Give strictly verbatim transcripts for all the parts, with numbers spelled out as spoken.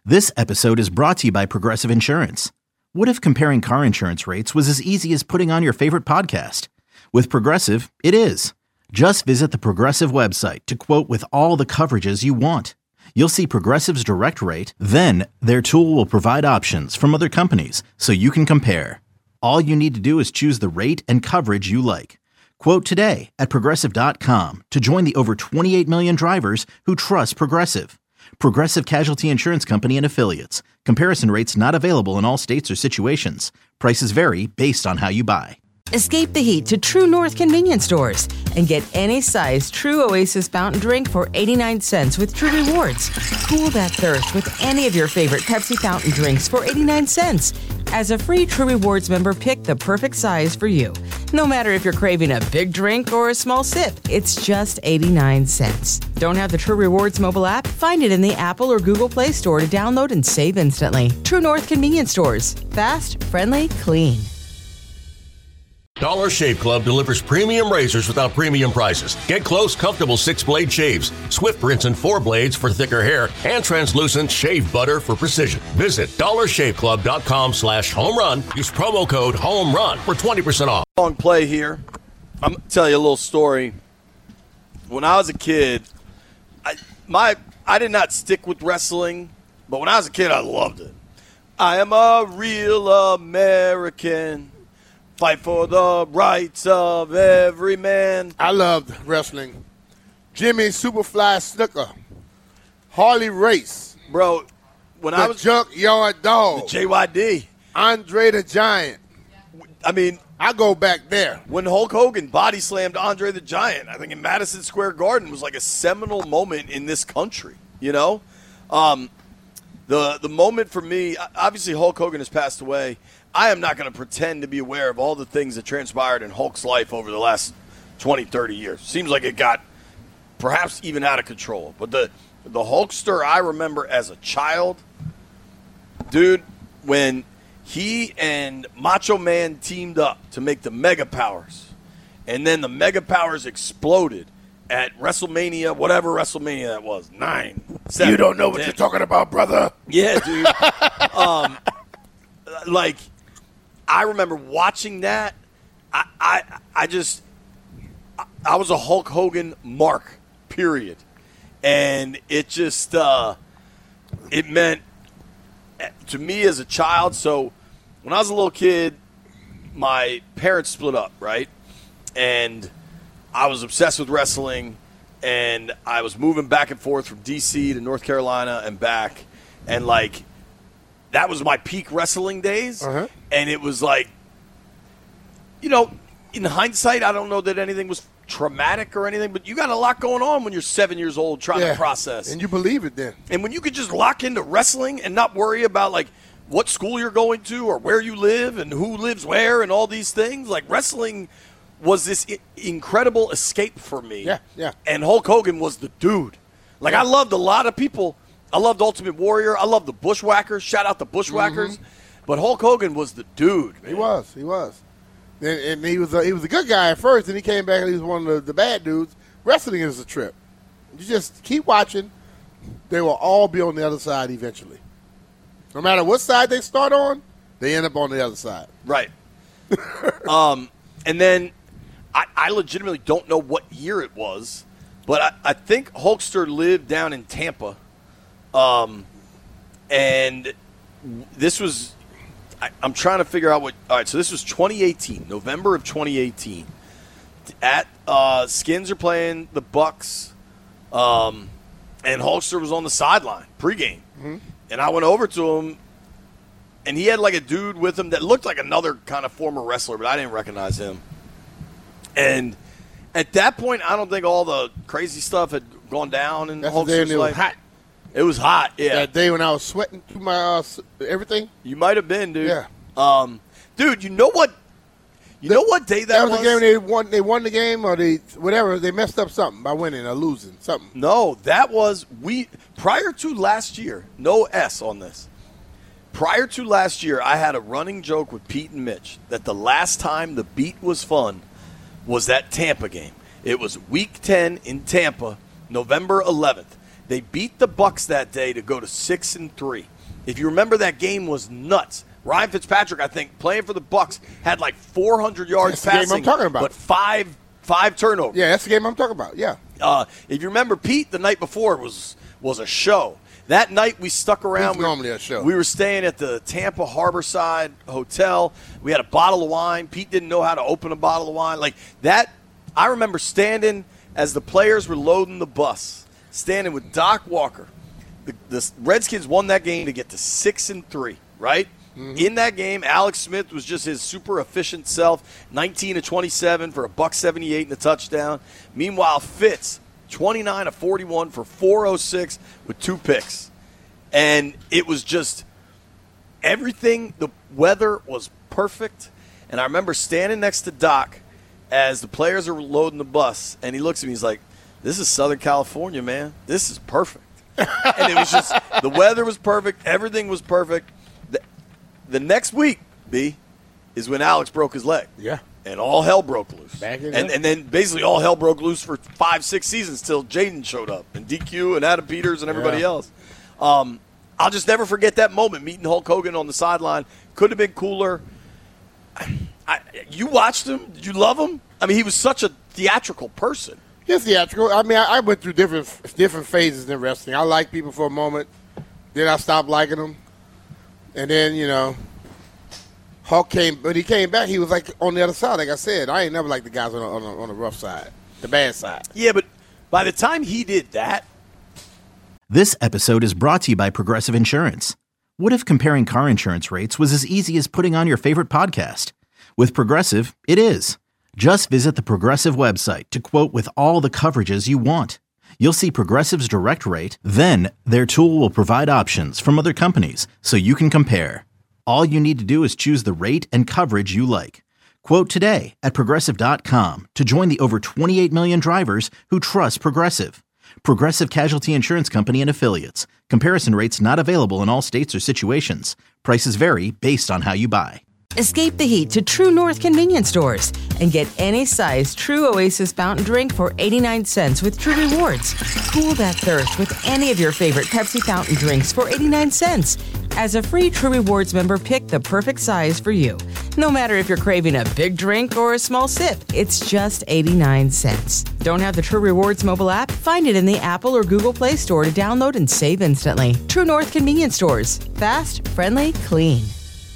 This episode is brought to you by Progressive Insurance. What if comparing car insurance rates was as easy as putting on your favorite podcast? With Progressive, it is. Just visit the Progressive website to quote with all the coverages you want. You'll see Progressive's direct rate, then their tool will provide options from other companies so you can compare. All you need to do is choose the rate and coverage you like. Quote today at progressive dot com to join the over twenty-eight million drivers who trust Progressive. Progressive Casualty Insurance Company and Affiliates. Comparison rates not available in all states or situations. Prices vary based on how you buy. Escape the heat to True North convenience stores and get any size True Oasis fountain drink for eighty-nine cents with True Rewards. Cool that thirst with any of your favorite Pepsi fountain drinks for eighty-nine cents. As a free True Rewards member, pick the perfect size for you. No matter if you're craving a big drink or a small sip, it's just eighty-nine cents. Don't have the True Rewards mobile app? Find it in the Apple or Google Play Store to download and save instantly. True North convenience stores. Fast, friendly, clean. Dollar Shave Club delivers premium razors without premium prices. Get close, comfortable six-blade shaves, swift rinse and four blades for thicker hair, and translucent shave butter for precision. Visit dollar shave club dot com slash home run. Use promo code HOME-RUN for twenty percent off. Long play here. I'm going to tell you a little story. When I was a kid, I, my I did not stick with wrestling, but when I was a kid, I loved it. I am a real American. Fight for the rights of every man. I loved wrestling. Jimmy Superfly Snooker. Harley Race. Bro, when the I was... Junkyard Dog. The J Y D. Andre the Giant. I mean... I go back there. When Hulk Hogan body slammed Andre the Giant, I think in Madison Square Garden, was like a seminal moment in this country, you know? Um, the, the moment for me... Obviously, Hulk Hogan has passed away. I am not going to pretend to be aware of all the things that transpired in Hulk's life over the last twenty, thirty years. Seems like it got perhaps even out of control. But the the Hulkster I remember as a child, dude, when he and Macho Man teamed up to make the Mega Powers, and then the Mega Powers exploded at WrestleMania, whatever WrestleMania that was, nine, seven, You don't know what ten. you're talking about, brother. Yeah, dude. um, like... I remember watching that. I, I, I just, I, I was a Hulk Hogan mark, period. And it just, uh, it meant to me as a child. So when I was a little kid, my parents split up, right? And I was obsessed with wrestling. And I was moving back and forth from D C to North Carolina and back. And, like, that was my peak wrestling days. Uh-huh. And it was like, you know, in hindsight, I don't know that anything was traumatic or anything, but you got a lot going on when you're seven years old trying yeah. to process. And you believe it then. And when you could just lock into wrestling and not worry about, like, what school you're going to or where you live and who lives where and all these things, like, wrestling was this I- incredible escape for me. Yeah, yeah. And Hulk Hogan was the dude. Like, I loved a lot of people. I loved Ultimate Warrior. I loved the Bushwhackers. Shout out the Bushwhackers. Mm-hmm. But Hulk Hogan was the dude, man. He was. He was. And, and he was a, he was a good guy at first, and he came back and he was one of the, the bad dudes. Wrestling is a trip. You just keep watching. They will all be on the other side eventually. No matter what side they start on, they end up on the other side. Right. um, and then I, I legitimately don't know what year it was, but I, I think Hulkster lived down in Tampa. Um, and this was, I, I'm trying to figure out what, all right, so this was twenty eighteen, November of twenty eighteen. At, uh, Skins are playing the Bucks, um, and Hulkster was on the sideline pregame. Mm-hmm. And I went over to him, and he had like a dude with him that looked like another kind of former wrestler, but I didn't recognize him. And at that point, I don't think all the crazy stuff had gone down in That's the day Hulkster's when it was life. hot. It was hot, yeah. That day when I was sweating through my uh, everything. You might have been, dude. Yeah. Um, dude, you know what? You the, know what day that, that was? was? The game they won. They won the game, or they whatever. They messed up something by winning or losing something. No, that was we prior to last year. No S on this. Prior to last year, I had a running joke with Pete and Mitch that the last time the beat was fun was that Tampa game. It was Week ten in Tampa, November eleventh. They beat the Bucks that day to go to six and three. If you remember, that game was nuts. Ryan Fitzpatrick, I think, playing for the Bucks, had like four hundred yards that's passing, the game I'm talking about. but five five turnovers. Yeah, that's the game I'm talking about. Yeah. Uh, if you remember, Pete, the night before was was a show. That night we stuck around. It's we, normally a show. We were staying at the Tampa Harborside Hotel. We had a bottle of wine. Pete didn't know how to open a bottle of wine. Like that, I remember standing as the players were loading the bus, standing with Doc Walker. The, the Redskins won that game to get to six and three, right? Mm-hmm. In that game, Alex Smith was just his super efficient self, nineteen of twenty-seven for a buck seventy-eight and a touchdown. Meanwhile, Fitz, twenty-nine of forty-one for four oh six with two picks. And it was just everything. The weather was perfect. And I remember standing next to Doc as the players are loading the bus, and he looks at me, he's like, this is Southern California, man. This is perfect. And it was just, the weather was perfect. Everything was perfect. The, the next week, B, is when Alex broke his leg. Yeah. And all hell broke loose. Back in and, there. and then basically all hell broke loose for five, six seasons till Jaden showed up, and D Q and Adam Peters and everybody Yeah. else. Um, I'll just never forget that moment, meeting Hulk Hogan on the sideline. Could have been cooler. I, I, you watched him? Did you love him? I mean, he was such a theatrical person. He's theatrical. I mean, I, I went through different different phases in wrestling. I liked people for a moment. Then I stopped liking them. And then, you know, Hulk came, but he came back. He was like on the other side. Like I said, I ain't never liked the guys on the, on the, on the rough side, the bad side. Yeah, but by the time he did that. This episode is brought to you by Progressive Insurance. What if comparing car insurance rates was as easy as putting on your favorite podcast? With Progressive, it is. Just visit the Progressive website to quote with all the coverages you want. You'll see Progressive's direct rate, then their tool will provide options from other companies so you can compare. All you need to do is choose the rate and coverage you like. Quote today at Progressive dot com to join the over twenty-eight million drivers who trust Progressive. Progressive Casualty Insurance Company and Affiliates. Comparison rates not available in all states or situations. Prices vary based on how you buy. Escape the heat to True North convenience stores and get any size True Oasis fountain drink for eighty-nine cents with True Rewards. Cool that thirst with any of your favorite Pepsi fountain drinks for eighty-nine cents. As a free True Rewards member, pick the perfect size for you. No matter if you're craving a big drink or a small sip, it's just eighty-nine cents. Don't have the True Rewards mobile app? Find it in the Apple or Google Play Store to download and save instantly. True North convenience stores. Fast, friendly, clean.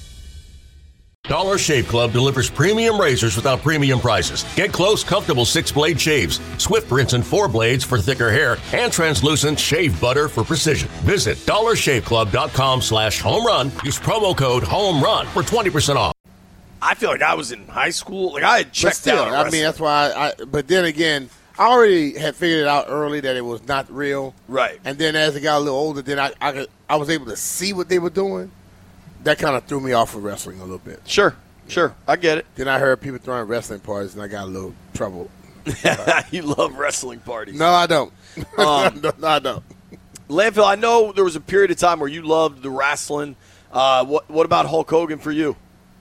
Dollar Shave Club delivers premium razors without premium prices. Get close, comfortable six-blade shaves, Swift rinse and four blades for thicker hair, and translucent shave butter for precision. Visit dollar shave club dot com slash home run. Use promo code home run for twenty percent off. I feel like I was in high school. Like I had But checked still, out. I mean, that's why I, but then again, I already had figured it out early that it was not real. Right. And then as I got a little older, then I, I, could, I was able to see what they were doing. That kind of threw me off of wrestling a little bit. Sure, sure. I get it. Then I heard people throwing wrestling parties, and I got a little trouble. You love wrestling parties. No, I don't. Um, no, I don't. Landfill, I know there was a period of time where you loved the wrestling. Uh, what What about Hulk Hogan for you?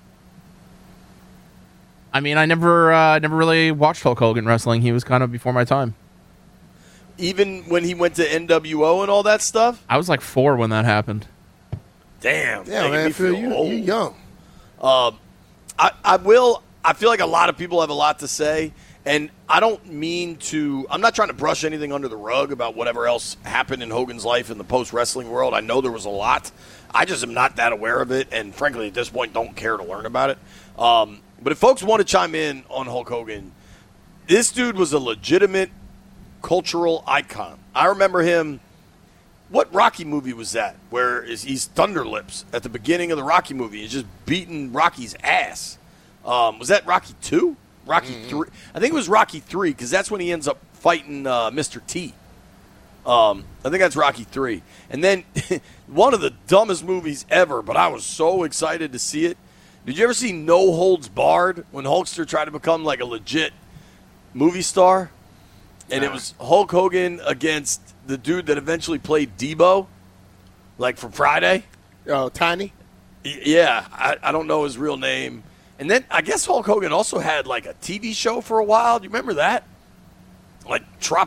I mean, I never uh, never really watched Hulk Hogan wrestling. He was kind of before my time. Even when he went to N W O and all that stuff? I was like four when that happened. Damn. Yeah, making man, me Phil, you, old. you young. Um, I, I will. I feel like a lot of people have a lot to say, and I don't mean to. I'm not trying to brush anything under the rug about whatever else happened in Hogan's life in the post wrestling world. I know there was a lot. I just am not that aware of it, and frankly, at this point, don't care to learn about it. Um, but if folks want to chime in on Hulk Hogan, this dude was a legitimate cultural icon. I remember him. What Rocky movie was that? Where is he's Thunderlips at the beginning of the Rocky movie? He's just beating Rocky's ass. Um, was that Rocky two? Rocky mm-hmm. three? I think it was Rocky three because that's when he ends up fighting uh, Mister T. Um, I think that's Rocky three. And then one of the dumbest movies ever, but I was so excited to see it. Did you ever see No Holds Barred when Hulkster tried to become like a legit movie star? And it was Hulk Hogan against the dude that eventually played Debo, like from Friday. Oh, Tiny? Y- yeah, I, I don't know his real name. And then I guess Hulk Hogan also had like a T V show for a while. Do you remember that? Like Tropic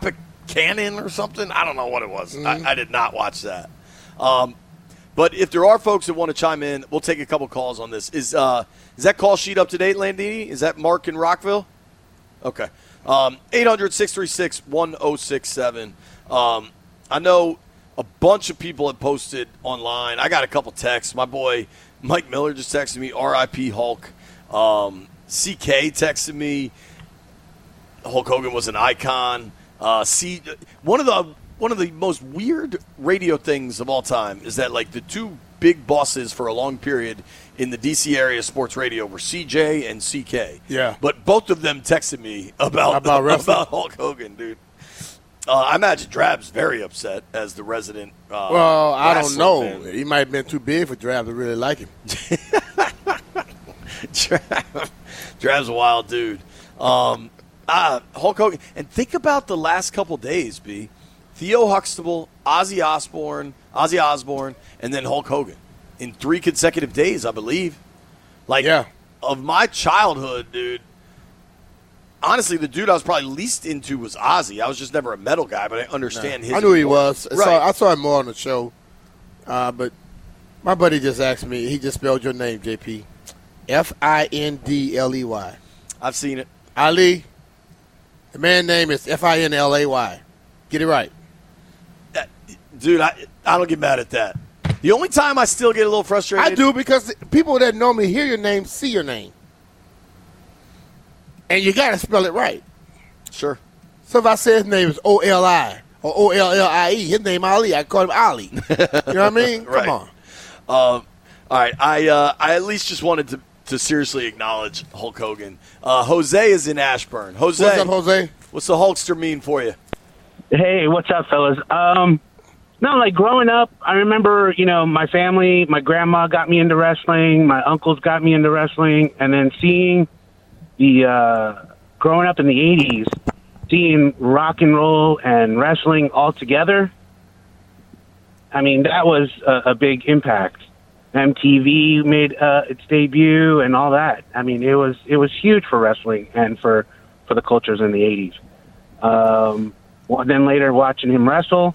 Cannon or something. I don't know what it was. Mm-hmm. I, I did not watch that. Um, but if there are folks that want to chime in, we'll take a couple calls on this. Is uh, is that call sheet up to date, Landini? Is that Mark in Rockville? Okay. Um, eight hundred, six three six, one oh six seven. Um, I know a bunch of people have posted online. I got a couple texts. My boy Mike Miller just texted me, R I P Hulk. Um, C K texted me, Hulk Hogan was an icon. Uh, C, one of the one of the most weird radio things of all time is that, like, the two big bosses for a long period in the D C area sports radio were C J and C K. Yeah. But both of them texted me about about, about Hulk Hogan, dude. Uh, I imagine Drab's very upset as the resident. Uh, well, I don't know. Man. He might have been too big for Drab to really like him. Drab, Drab's a wild dude. Um, uh, Hulk Hogan. And think about the last couple days, B. Theo Huxtable, Ozzy Osbourne, Ozzy Osbourne, and then Hulk Hogan in three consecutive days, I believe. Like, yeah. Of my childhood, dude, honestly, the dude I was probably least into was Ozzy. I was just never a metal guy, but I understand no. his. I knew he was. I, right. saw, I saw him more on the show. Uh, but my buddy just asked me, he just spelled your name, J P. F I N D L E Y. I've seen it. Ali, the man's name is F I N L A Y. Get it right. Uh, dude, I, I don't get mad at that. The only time I still get a little frustrated. I do, because people that normally hear your name see your name. And you got to spell it right. Sure. So if I say his name is O L I or O L L I E, his name Ali, I call him Ali. You know what I mean? Right. Come on. Um, all right. I uh, I at least just wanted to, to seriously acknowledge Hulk Hogan. Uh, Jose is in Ashburn. Jose. What's up, Jose? What's the Hulkster mean for you? Hey, what's up, fellas? Um, no, like growing up, I remember, you know, my family, my grandma got me into wrestling, my uncles got me into wrestling, and then seeing the, uh, growing up in the eighties, seeing rock and roll and wrestling all together, I mean, that was a, a big impact. M T V made uh, its debut and all that. I mean, it was it was huge for wrestling and for, for the cultures in the eighties. Um, well, then later watching him wrestle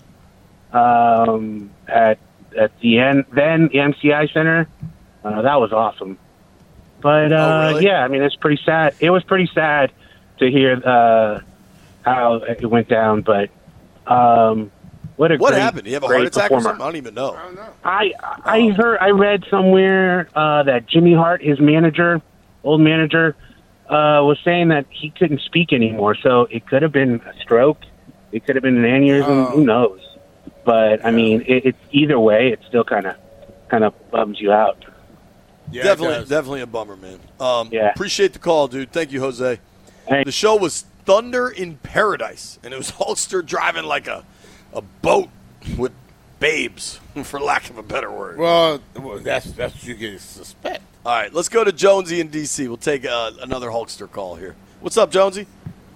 um, at at the end, then the M C I Center, uh, that was awesome. But uh, oh, really? yeah, I mean, it's pretty sad. It was pretty sad to hear uh, how it went down. But um, what a what great, happened? Did he have a great heart attack performer. or something? I don't even know. I don't know. I I heard I read somewhere uh, that Jimmy Hart, his manager, old manager, uh, was saying that he couldn't speak anymore. So it could have been a stroke. It could have been an aneurysm. Oh. Who knows? But I mean, it, it's either way, it still kind of kind of bums you out. Yeah, definitely, it does. definily a bummer, man. Um, Yeah. Appreciate the call, dude. Thank you, Jose. Hey. The show was Thunder in Paradise, and it was Hulkster driving like a a boat with babes, for lack of a better word. Well, well, that's that's what you can suspect. All right, let's go to Jonesy in D C. We'll take uh, another Hulkster call here. What's up, Jonesy?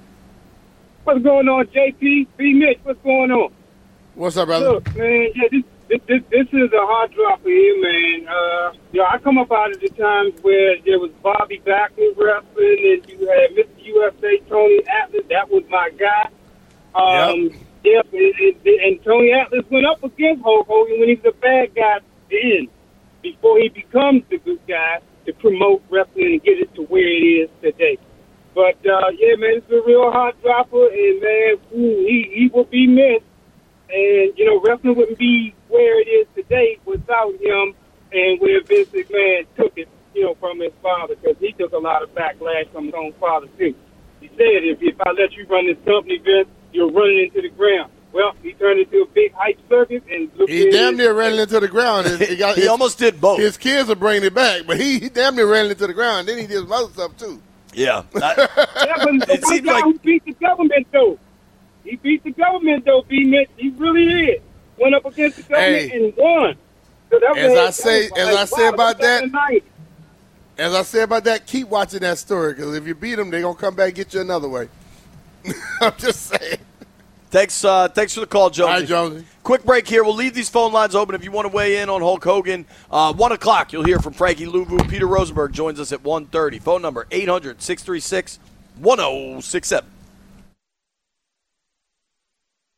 What's going on, J P? B. Mitch, what's going on? What's up, brother? Look, man, yeah, this, this, this, this is a hard drop for you, man. Uh, you know, I come up out of the times where there was Bobby Backlund wrestling, and you had Mister U S A, Tony Atlas. That was my guy. Um, yep. Yep, and, and, and Tony Atlas went up against Hulk Hogan when he was a bad guy then, before he becomes the good guy to promote wrestling and get it to where it is today. But, uh, yeah, man, it's a real hot dropper, and, man, ooh, he, he will be missed. And, you know, wrestling wouldn't be where it is today without him, and where Vince McMahon took it, you know, from his father, because he took a lot of backlash from his own father, too. He said, if, if I let you run this company, Vince, you're running into the ground. Well, he turned into a big hype circus, and look He at damn it. near ran it into the ground. He, he got, He his, almost did both. His kids are bringing it back, but he, he damn near ran it into the ground. Then he did some other stuff, too. Yeah. I- Yeah, but It one seems guy like- who beat the government, though. He beat the government, though, B. Mitch. He really did. Went up against the government Hey. and won. So that was, As I that say- was as like, I say wow, about that's that- nice. As I said about that, keep watching that story, because if you beat them, they're going to come back and get you another way. I'm just saying. Thanks, uh, thanks for the call, Jonesy. All right, Jonesy. Quick break here. We'll leave these phone lines open if you want to weigh in on Hulk Hogan. Uh, one o'clock, you'll hear from Frankie Louvu. Peter Rosenberg joins us at one thirty. Phone number eight hundred, six three six, one oh six seven.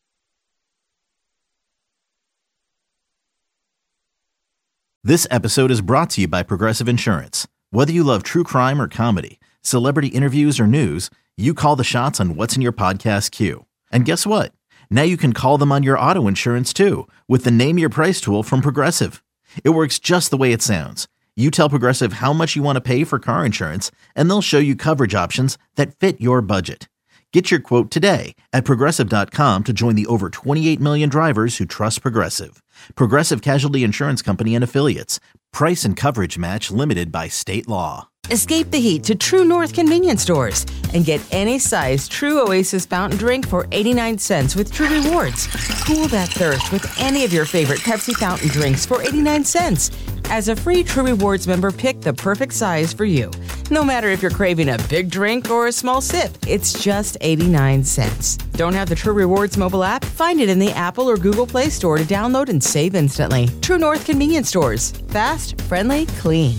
This episode is brought to you by Progressive Insurance. Whether you love true crime or comedy, celebrity interviews or news, you call the shots on what's in your podcast queue. And guess what? Now you can call them on your auto insurance too with the Name Your Price tool from Progressive. It works just the way it sounds. You tell Progressive how much you want to pay for car insurance, and they'll show you coverage options that fit your budget. Get your quote today at Progressive dot com to join the over twenty-eight million drivers who trust Progressive. Progressive Casualty Insurance Company and Affiliates. Price and coverage match limited by state law. Escape the heat to True North convenience stores and get any size True Oasis fountain drink for eighty-nine cents with True Rewards. Cool that thirst with any of your favorite Pepsi fountain drinks for eighty-nine cents. As a free True Rewards member, pick the perfect size for you. No matter if you're craving a big drink or a small sip, it's just eighty-nine cents. Don't have the True Rewards mobile app? Find it in the Apple or Google Play Store to download and save instantly. True North convenience stores. Fast, friendly, clean.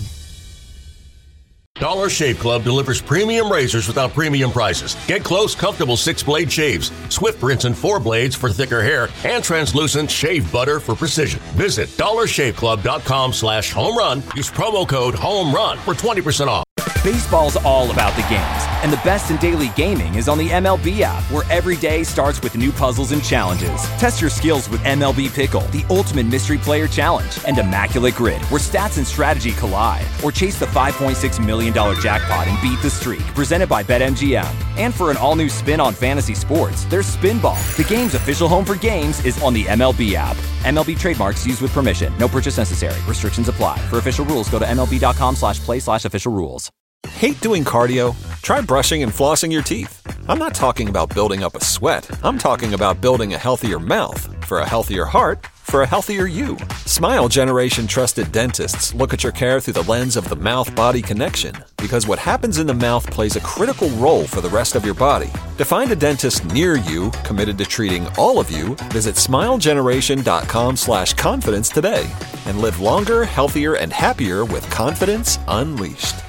Dollar Shave Club delivers premium razors without premium prices. Get close, comfortable six-blade shaves, Swift rinse and four blades for thicker hair, and translucent shave butter for precision. Visit dollar shave club dot com slash home run. Use promo code HOMERUN for twenty percent off. Baseball's all about the games, and the best in daily gaming is on the M L B app, where every day starts with new puzzles and challenges. Test your skills with M L B Pickle, the ultimate mystery player challenge, and Immaculate Grid, where stats and strategy collide. Or chase the five point six million dollars jackpot and beat the streak, presented by BetMGM. And for an all-new spin on fantasy sports, there's Spinball. The game's official home for games is on the M L B app. M L B trademarks used with permission. No purchase necessary. Restrictions apply. For official rules, go to MLB.com slash play slash official rules. Hate doing cardio? Try brushing and flossing your teeth. I'm not talking about building up a sweat. I'm talking about building a healthier mouth. For a healthier heart, for a healthier you. Smile Generation trusted dentists look at your care through the lens of the mouth-body connection, because what happens in the mouth plays a critical role for the rest of your body. To find a dentist near you committed to treating all of you, visit smilegeneration.com slash confidence today and live longer, healthier, and happier with confidence unleashed.